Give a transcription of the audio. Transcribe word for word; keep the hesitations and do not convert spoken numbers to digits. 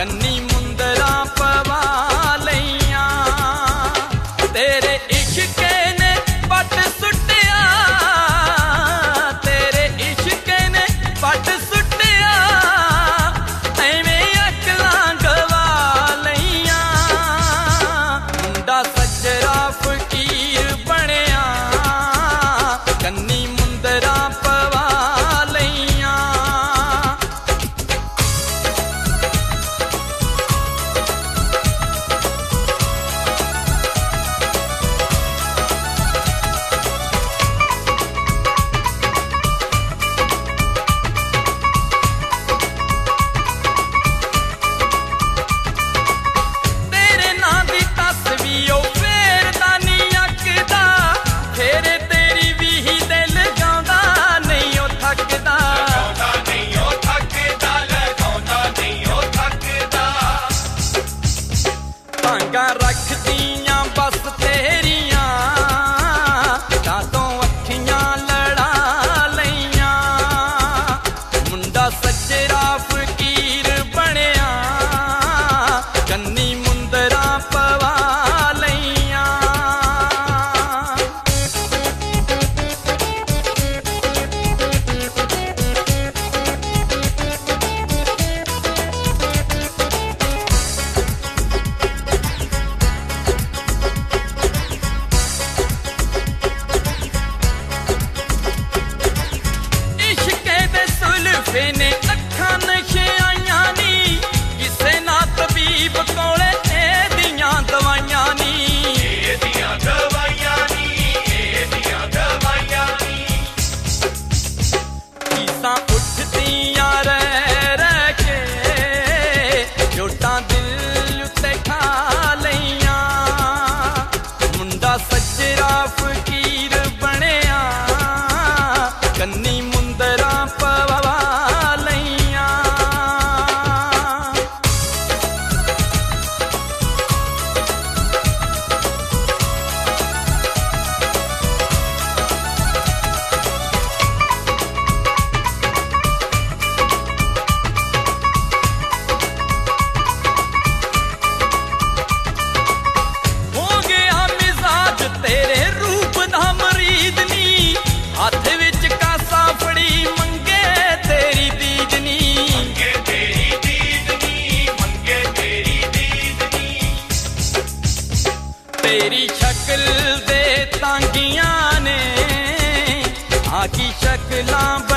कन्नी मुंदरा पवा लईया तेरे इश्क ने पट सुटिया तेरे इश्क ने पट सुटिया एवें अकलां गवा लईया मुंडा सजरा फकीर बनिया कन्नी मुंदरा पवा लईया रख दियां बस तेरिया कातों अखियां लड़ा लईया मुंडा सजरा फकीर बनिया कन्नी मुंदरा पवा लईया ने अखा नशे आईया नी किसे ना तबीब कोले एदियां दवाइयां नी एदियां दवाइयां नी एदियां दवाइयां नी कीसां उठदियां रह रह के जोटां दिल उत्ते खा लईया मुंडा सजरा फकीर बनिया कन्नी मुंदरा पवा हाथ विच कासा फड़ी मंगे तेरी दीदनी मंगे तेरी दीदनी मंगे तेरी दीदनी तेरी शक्ल दे तांगियां ने आकी शक्लां